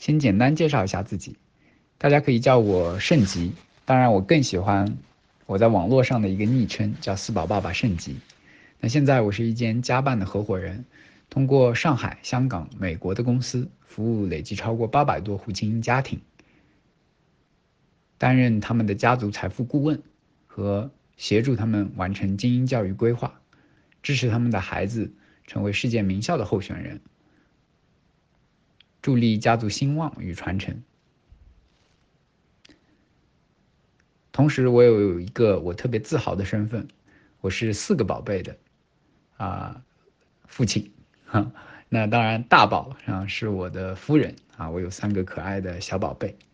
先简单介绍一下自己，大家可以叫我盛吉，当然我更喜欢我在网络上的一个昵称叫四宝爸爸盛吉。那现在我是一间家办的合伙人，通过上海、香港、美国的公司服务累计超过800多户精英家庭，担任他们的家族财富顾问和协助他们完成精英教育规划，支持他们的孩子成为世界名校的候选人，助力家族兴旺与传承。同时，我有一个我特别自豪的身份，我是4个宝贝的父亲。那当然大宝是我的夫人我有3个可爱的小宝贝。